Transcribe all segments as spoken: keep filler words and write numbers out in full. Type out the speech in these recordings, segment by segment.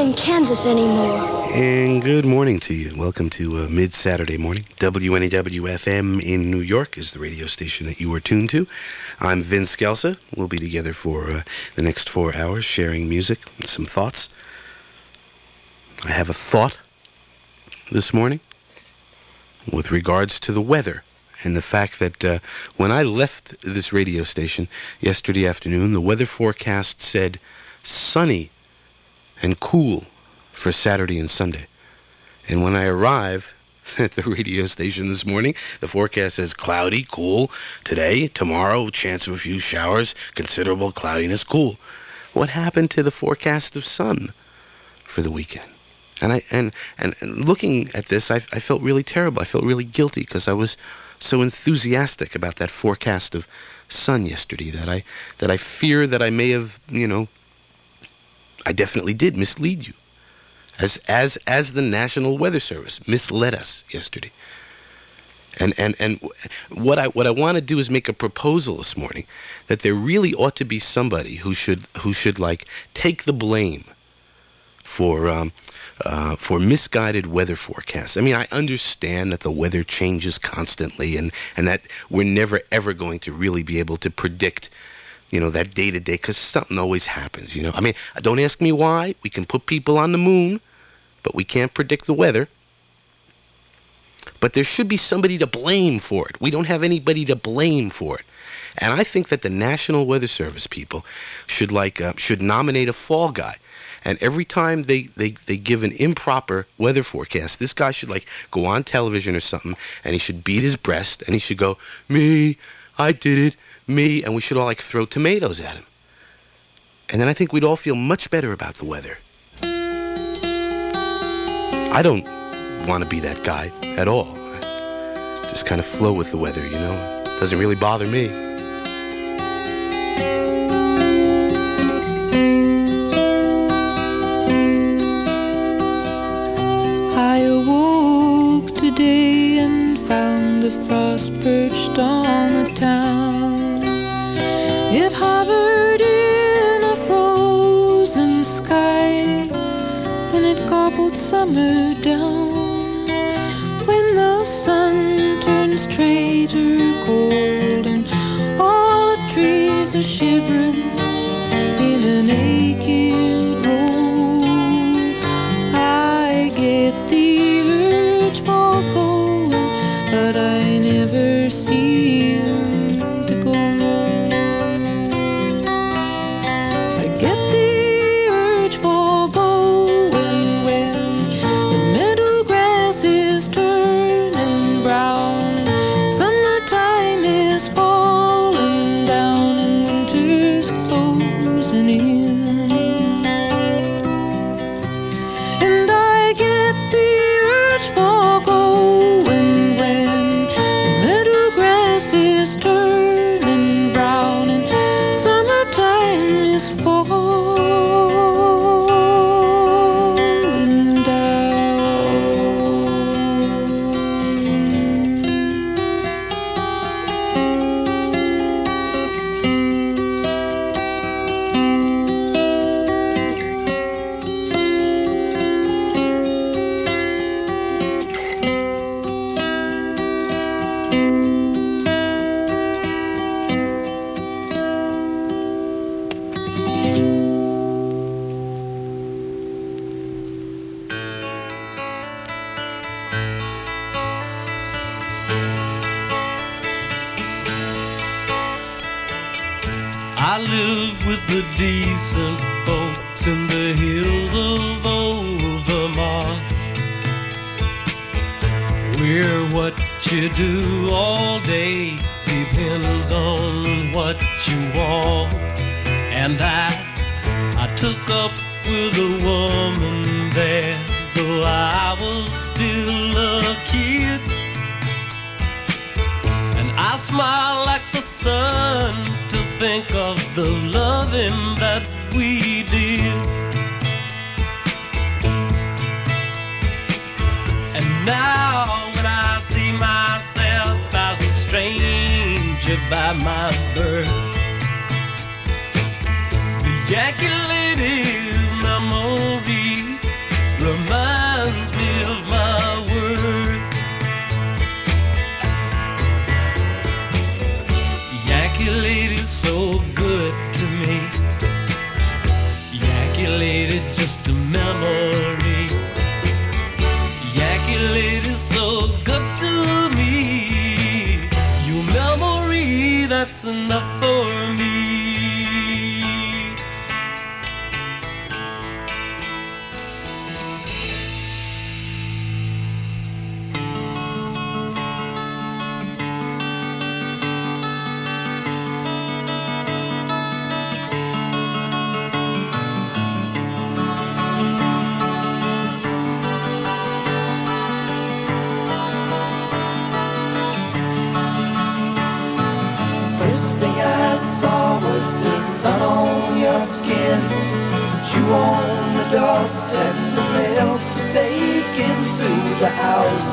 in Kansas anymore. And good morning to you. Welcome to uh, Mid-Saturday Morning. W N E W F M in New York is the radio station that you are tuned to. I'm Vince Scelsa. We'll be together for uh, the next four hours sharing music and some thoughts. I have a thought this morning with regards to the weather and the fact that uh, when I left this radio station yesterday afternoon, the weather forecast said sunny and cool for Saturday and Sunday. And when I arrive at the radio station this morning, the forecast says cloudy, cool, today, tomorrow, chance of a few showers, considerable cloudiness, cool. What happened to the forecast of sun for the weekend? And I and, and, and looking at this, I, I felt really terrible. I felt really guilty because I was so enthusiastic about that forecast of sun yesterday that I that I fear that I may have, you know, I definitely did mislead you. As as as the National Weather Service misled us yesterday. And and and what I what I want to do is make a proposal this morning that there really ought to be somebody who should who should like take the blame for um uh for misguided weather forecasts. I mean, I understand that the weather changes constantly and and that we're never ever going to really be able to predict, you know, that day to day, because something always happens, you know. I mean, don't ask me why. We can put people on the moon, but we can't predict the weather. But there should be somebody to blame for it. We don't have anybody to blame for it. And I think that the National Weather Service people should like uh, should nominate a fall guy. And every time they, they, they give an improper weather forecast, this guy should like go on television or something, and he should beat his breast, and he should go, me, I did it. Me, and we should all like throw tomatoes at him. And then I think we'd all feel much better about the weather. I don't want to be that guy at all. I just kind of flow with the weather, you know. It doesn't really bother me. I awoke today and found the frost perched on the town. It hovered in a frozen sky, then it gobbled summer down. When the sun turns straighter gold and all the trees are shivering in a naked roll, I get the urge for going, but I never seem to go. I get the urge for going when the meadow grass is turning brown and summertime is falling down and winter's closing in. And I get the urge for going when the meadow grass is turning brown and summertime is falling down. I lived with the decent folks in the hills of Overmont, where what you do all day depends on what you want. And I, I took up with a woman there, though I was still a kid. And I smile like the sun to think of the loving that we did. And now when I see myself as a stranger by my birth, the Yankee lady's memory just a memory. Yankee lady so good to me. Your memory, that's enough for me. On the doorstep, the milk to take into the house.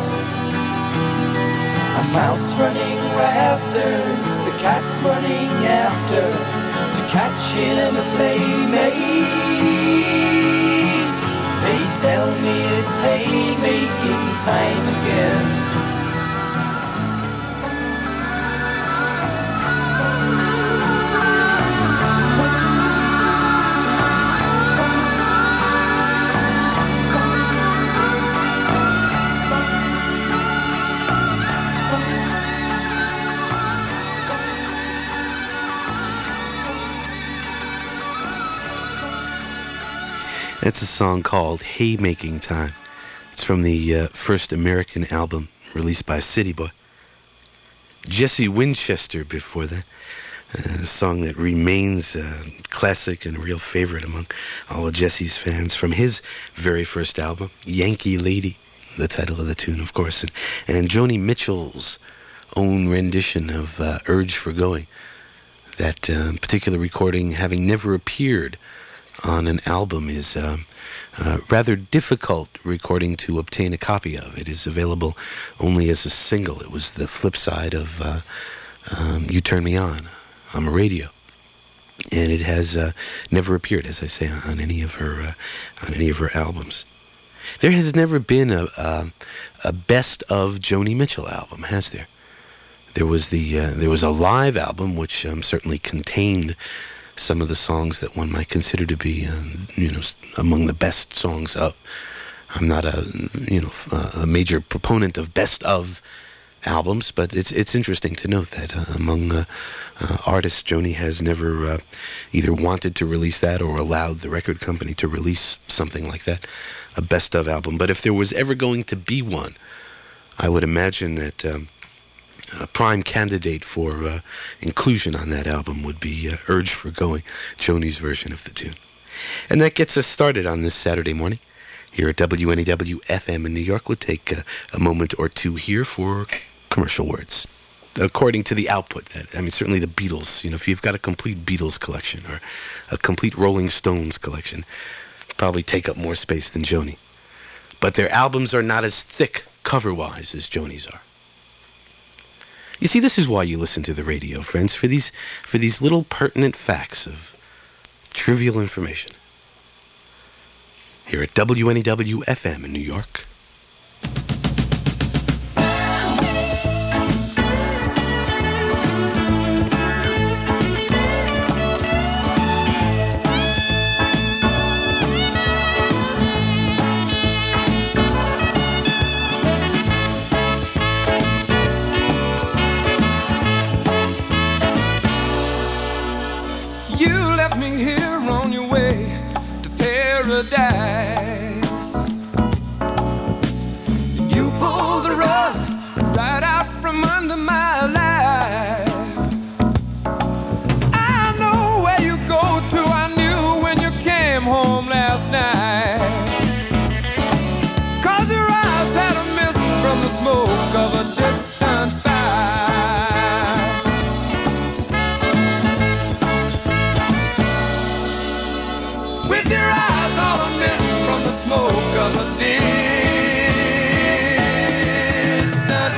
A mouse running rafters, the cat running after, to catch him a playmate. They tell me it's haymaking time again. That's a song called Haymaking Time. It's from the uh, first American album released by City Boy. Jesse Winchester before that. Uh, a song that remains a classic and a real favorite among all of Jesse's fans from his very first album, Yankee Lady, the title of the tune, of course. And, and Joni Mitchell's own rendition of uh, Urge for Going. That uh, particular recording, having never appeared on an album, is um, uh, rather difficult recording to obtain a copy of. It is available only as a single. It was the flip side of uh, um, You Turn Me On on the radio, and it has uh, never appeared, as I say, on any of her uh, on any of her albums. There has never been a a, a best of Joni Mitchell album, has there? There was the uh, there was a live album which um, certainly contained some of the songs that one might consider to be, uh, you know, among the best songs of. I'm not a, you know, a major proponent of best of albums, but it's it's interesting to note that uh, among uh, uh, artists, Joni has never uh, either wanted to release that or allowed the record company to release something like that, a best of album. But if there was ever going to be one, I would imagine that Um, a prime candidate for uh, inclusion on that album would be uh, Urge for Going, Joni's version of the tune. And that gets us started on this Saturday morning here at W N E W F M in New York. We'll take uh, a moment or two here for commercial words. According to the output, that I mean, certainly the Beatles, you know, if you've got a complete Beatles collection or a complete Rolling Stones collection, probably take up more space than Joni. But their albums are not as thick cover-wise as Joni's are. You see, this is why you listen to the radio, friends, for these for these little pertinent facts of trivial information. Here at W N E W F M in New York. Paradise. You pulled the rug right out from under my life. I know where you go to. I knew when you came home last night. 'Cause your eyes had a mist from the smoke of a distant fire. With your eyes all a mist from the smoke of a distant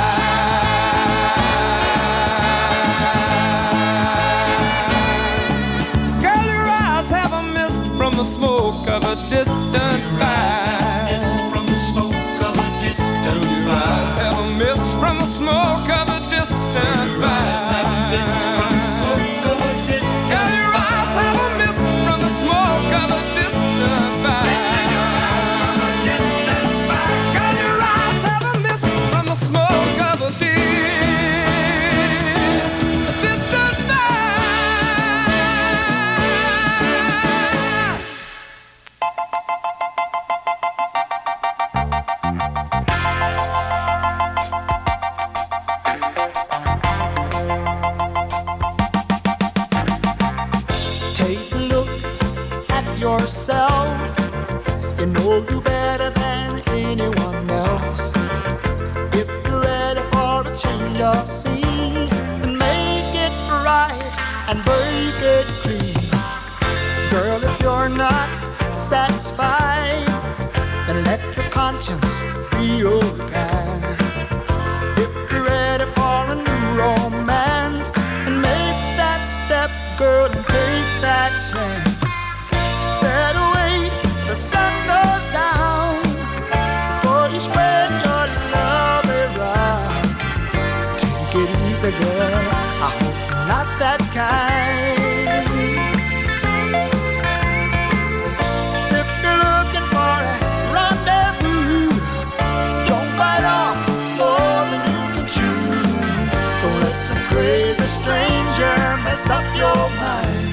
fire. Girl, your eyes have a mist from the smoke of a distant fire. From the smoke of a distant fire. Your eyes have a mist from the smoke of a distant fire. From the smoke of a distant fire. Your eyes have a mist from the smoke of a distant You know you better than anyone else. If you're ready for a change of scene, then make it right and break it clean. Girl, if you're not satisfied, then let your conscience be your guide. If you're ready for a new romance, then make that step, girl, and take that chance. Better wait, the sun goes down before you spread your love around. Take it easy, girl, I hope you're not that kind. If you're looking for a rendezvous, don't bite off more than you can chew. Don't let some crazy stranger mess up your mind.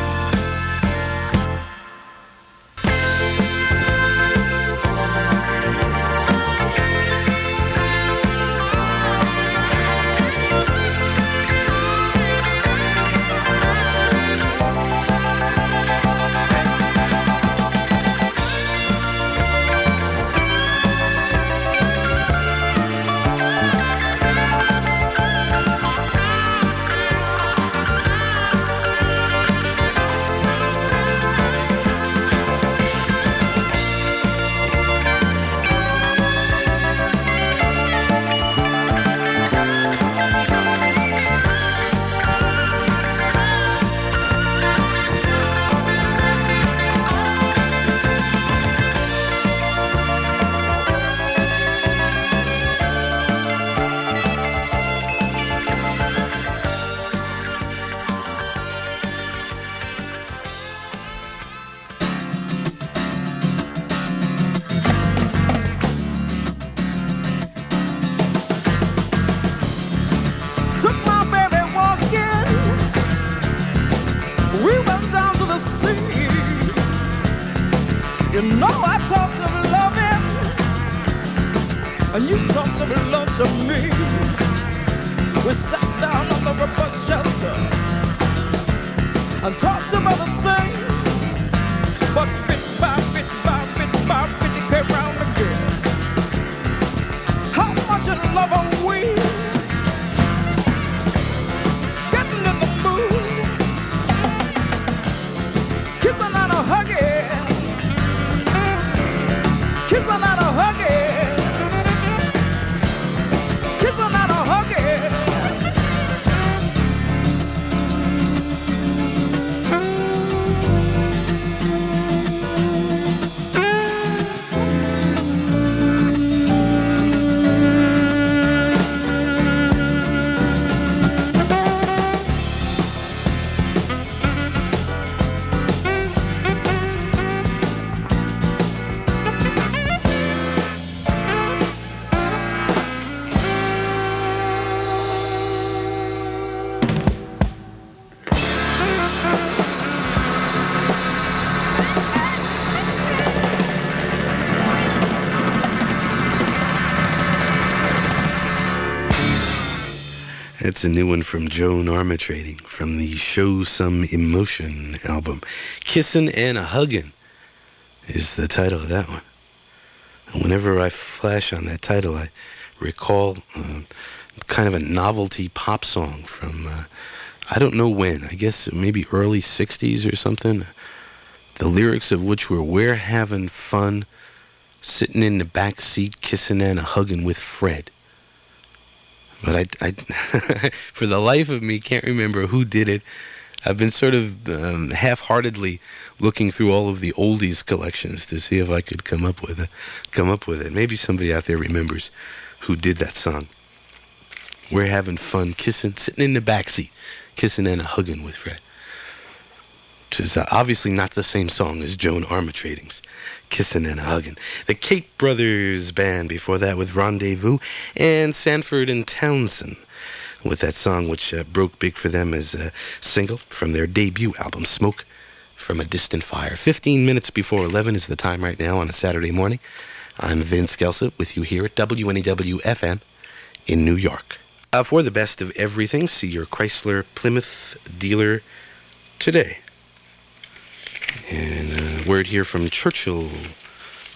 You know I talked of loving, and you talked of love to me. We sat down on the bus shelter and talked about the things, but bit by bit by bit by bit it came round again. How much in love are we? Getting in the mood, kissing and a hugging. Kissing and a hugging, kissing and a hugging. It's a new one from Joan Armatrading from the Show Some Emotion album. Kissin' and a Huggin' is the title of that one. And whenever I flash on that title, I recall uh, kind of a novelty pop song from, uh, I don't know when, I guess maybe early sixties or something. The lyrics of which were, "We're having fun, sitting in the back seat, kissing and a hugging with Fred." But I, I for the life of me, can't remember who did it. I've been sort of um, half-heartedly looking through all of the oldies collections to see if I could come up with it. Come up with it. Maybe somebody out there remembers who did that song. We're having fun, kissing, sitting in the backseat, kissing and a hugging with Fred. Which is uh, obviously not the same song as Joan Armatrading's Kissin' and a Huggin'. The Cape Brothers Band before that with Rendezvous, and Sanford and Townsend with that song which uh, broke big for them as a single from their debut album, Smoke from a Distant Fire. fifteen minutes before eleven is the time right now on a Saturday morning. I'm Vince Scelsa with you here at W N E W F M in New York. Uh, for the best of everything, see your Chrysler Plymouth dealer today. And a word here from Churchill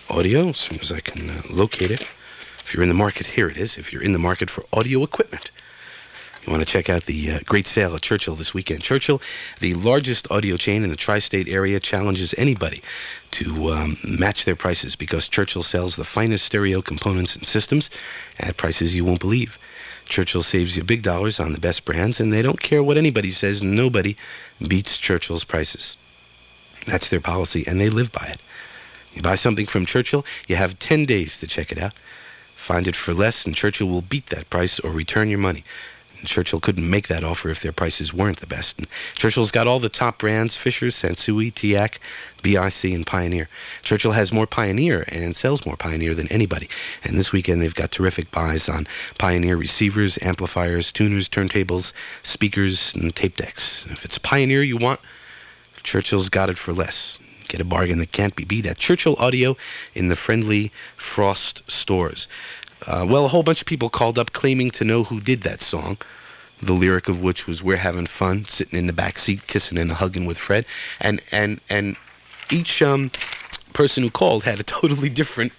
audio as soon as I can uh, locate it. If you're in the market, here it is. If you're in the market for audio equipment, you want to check out the uh, great sale at Churchill this weekend. Churchill, the largest audio chain in the tri-state area, challenges anybody to um, match their prices because Churchill sells the finest stereo components and systems at prices you won't believe. Churchill saves you big dollars on the best brands, and they don't care what anybody says. Nobody beats Churchill's prices. That's their policy, and they live by it. You buy something from Churchill, you have ten days to check it out. Find it for less, and Churchill will beat that price or return your money. And Churchill couldn't make that offer if their prices weren't the best. And Churchill's got all the top brands: Fisher, Sansui, T A C, B I C, and Pioneer. Churchill has more Pioneer and sells more Pioneer than anybody. And this weekend they've got terrific buys on Pioneer receivers, amplifiers, tuners, turntables, speakers, and tape decks. If it's a Pioneer you want, Churchill's got it for less. Get a bargain that can't be beat at Churchill Audio in the friendly Frost stores. Uh, well, a whole bunch of people called up claiming to know who did that song, the lyric of which was "We're having fun, sitting in the back seat, kissing and hugging with Fred." And and and each um, person who called had a totally different,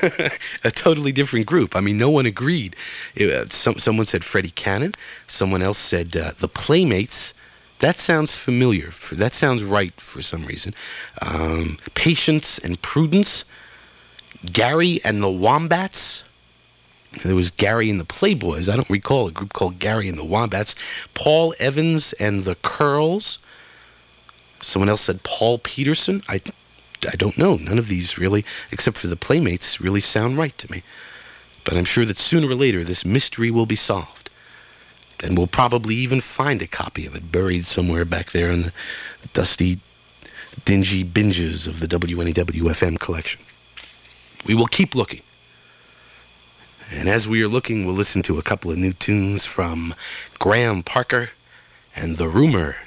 a totally different group. I mean, no one agreed. It, uh, some someone said Freddie Cannon. Someone else said uh, the Playmates. That sounds familiar. That sounds right for some reason. Um, Patience and Prudence. Gary and the Wombats. There was Gary and the Playboys. I don't recall a group called Gary and the Wombats. Paul Evans and the Curls. Someone else said Paul Peterson. I, I don't know. None of these really, except for the Playmates, really sound right to me. But I'm sure that sooner or later this mystery will be solved. And we'll probably even find a copy of it buried somewhere back there in the dusty, dingy binges of the W N E W F M collection. We will keep looking. And as we are looking, we'll listen to a couple of new tunes from Graham Parker and The Rumor.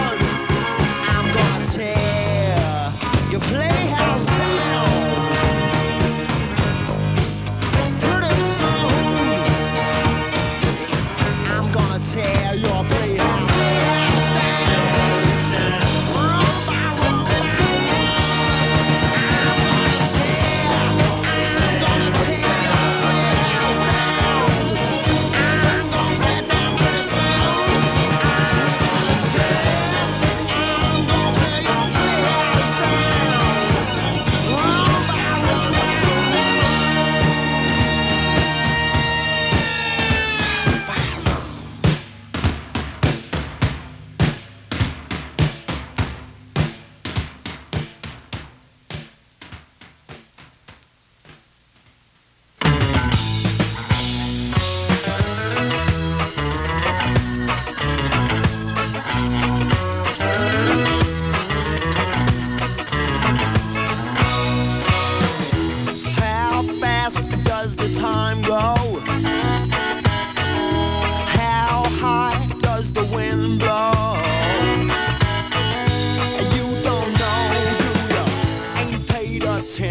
Playhouse down.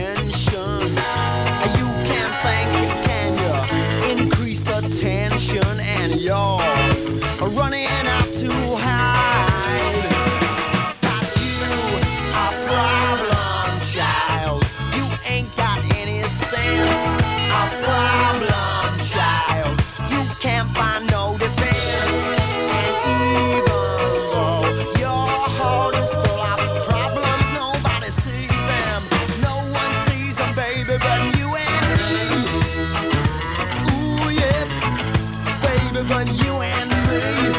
attention. You can't think, can you? Increase the tension and you're running out to hide. Got you a problem, child. You ain't got any sense. A problem, child. You can't find no defense. And even though your heart is full of problems, nobody sees them. No one sees them, baby, but you and me. Ooh, yeah, baby, but you and me.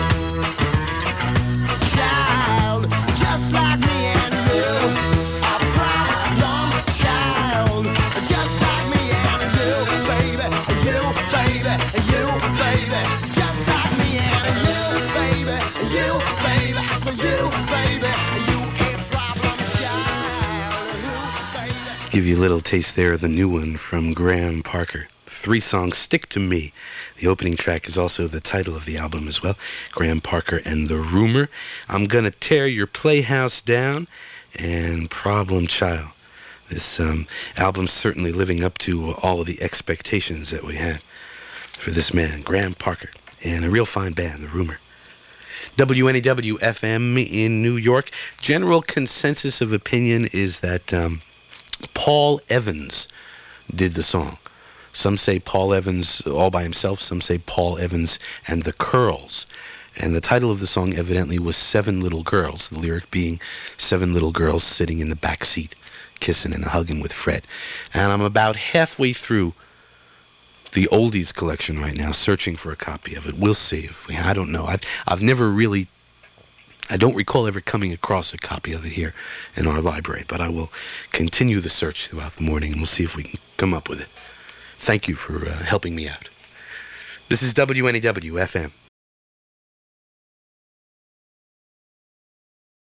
Child, just like me and you. A problem, child. Just like me and you, baby. You, baby, you, baby. Just like me and you, baby. You, baby. So you, baby. You a problem, child. You, baby. Give you a little taste there of the new one from Graham Parker. Three songs, Stick to Me. The opening track is also the title of the album as well. Graham Parker and The Rumor. I'm Gonna Tear Your Playhouse Down. And Problem Child. This um, album's certainly living up to all of the expectations that we had for this man, Graham Parker, and a real fine band, The Rumor. W N E W F M in New York. General consensus of opinion is that um, Paul Evans did the song. Some say Paul Evans all by himself. Some say Paul Evans and the Curls. And the title of the song evidently was Seven Little Girls, the lyric being seven little girls sitting in the back seat, kissing and hugging with Fred. And I'm about halfway through the oldies collection right now, searching for a copy of it. We'll see if we, I don't know. I've, I've never really, I don't recall ever coming across a copy of it here in our library, but I will continue the search throughout the morning and we'll see if we can come up with it. Thank you for uh, helping me out. This is W N E W F M.